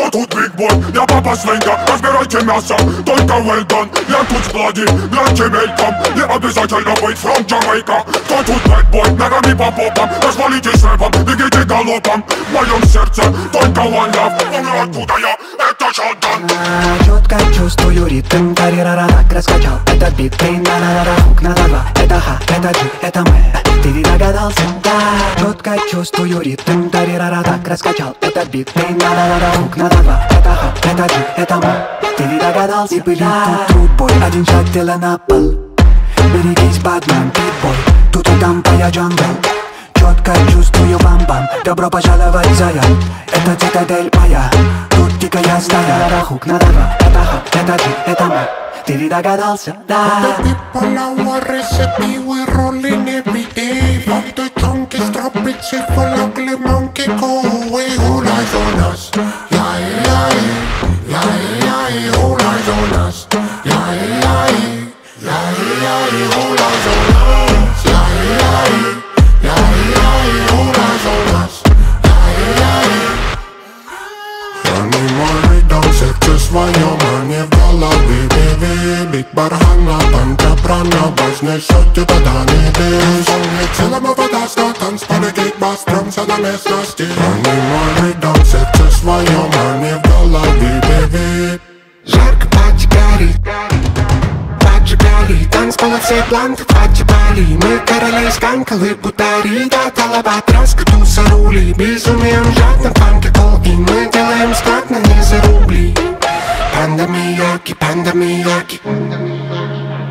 кто тут big boy? Я папа свинья, разбирайте мясо, только well done. Я тут в блади, гляньте мельком. Не обязательно быть from Jamaica. Кто тут bad boy? Ногами по попам, развалитесь рэпом, бегите галопом. В моем сердце только one love. Ну откуда я? Это Шалдан. Четко чувствую ритм, тарирара, так раскачал этот бит. Ты на-на-на-на, хук на два. Это ха, это джи, это мы. Ты ведь догадался? Да. Четко чувствую ритм, тарирара, так раскачал этот бит. Ты на-на-на-на, хук на два. Это ха, это джи, это мы. Ты ведь догадался? И были тут трудбой, один шаг тела на пол. Берегись, Бэтмен, питбой. Тут и там твоя джангл. Четко чувствую бам-бам. Добро пожаловать, зая. Это цитадель моя. Тут дикая стая. Хук на два. Это ха, это джи, это мы. Ты ведь догадался? Да. The people our recipe, we rolling every day. From the junkies, drop it, shit for ugly monkey, go away. All eyes on us, yeah, yeah, yeah, yeah. All eyes on us, yeah, yeah, yeah, yeah. All eyes on us, yeah, yeah, yeah, yeah. All eyes on us, yeah, yeah. Animal danser till своём в голове. Бить бархана, танка прана, важный шот, это Дани Бейс. Целому вода, что танцполе, кикбас, тромся на местности. Анимальный дансер, ты своём, а не в голове, бэби. Жарко поджигали, поджигали. Танцпола все бланты поджигали. Мы короли сканкалы, бутари. Да, талабатраска, туса рули. Безумием жадно, фанки кол. И мы делаем складно, не за рубли. Панда Мияки, Панда Мияки.